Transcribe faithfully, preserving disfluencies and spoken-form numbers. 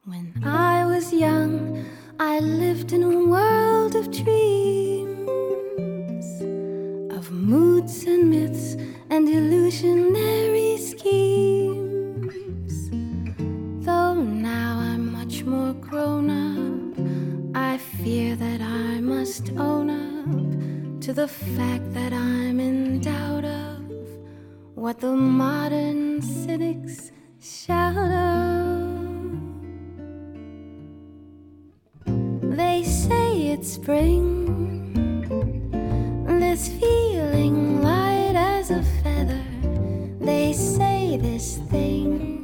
When I was young, I lived in a world of dreams, of moods and myths and illusionary schemes. Though now I'm much more grown up, I fear that I must own up to the fact that I'm in doubt of what the modern cynics shout of. They say it's spring, this feeling light as a feather. They say this thing